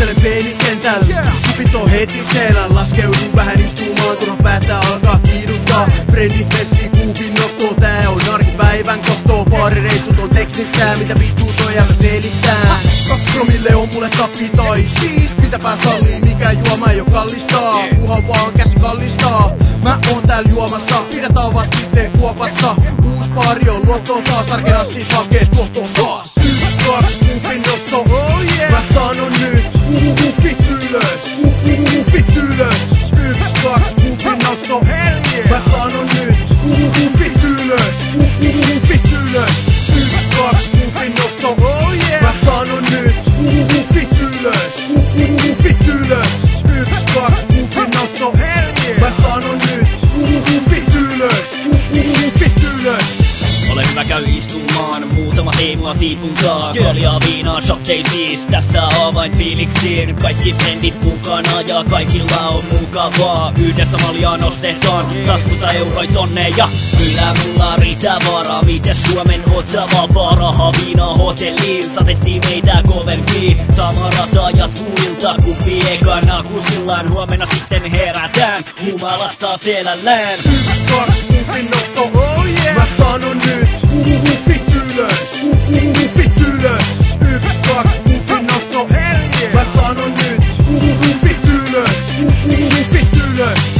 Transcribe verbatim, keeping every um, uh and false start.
Juttelen peilikentällä, kupit on heti selän. Laskeudun vähän istumaan, turha päättää alkaa kiiduttaa. Frendit messii kuupin nottoo, tää on arkipäivän kottoo. Baarireissut on teknistä, mitä vittuu toi mä selittää. Kaksi promille on mulle tappi tai siis pitäpä sallii, mikä juoma ei oo kallistaa. Puha vaan käsi kallistaa. Mä oon täällä juomassa, pidetään vasta sitten kuopassa. Uus baari on luottoa taas, arkena sit hakee tuottoa taas. Yks, kaks, kuupin notto, oh yeah. Mä sanon nyt, kuupit ylös, kuupit ylös. Yks, kaks, kuupin notto, yeah. Mä sanon nyt, kuupit ylös, kuupit ylös. Yks, kaks, kuupin notto, oh yeah. Mä sanon nyt, kuupit ylös, kuupit ylös. Yks, kaks, kuupin notto, yeah. Mä sanon nyt, kuupit ylös, kuupit ylös. Ole hyvä, käy istumaan, muutama heimoa tiipuntaa. Kaljaa viinaa, shottei siis, tässä avain fiiliksiin. Kaikki trendit mukana ja kaikilla on mukavaa. Yhdessä maljaa nostetaan, taskussa euroi tonne. Ja kyllä mulla riittää varaa, miten Suomen ottava varaha viinaa hotelliin. Satettiin meitä kovempiin, sama rata jatkuu ilta. Kuppi ekana kusillaan, huomenna sitten herätään humalassa selällään. Yks, kaks, kuupin notto, oh yeah. Mä sanon nyt, kuupit ylös, kuupit ylös. Yks, kaks, kuupin notto, yeah. Mä sanon nyt, kuupit ylös, kuupit ylös.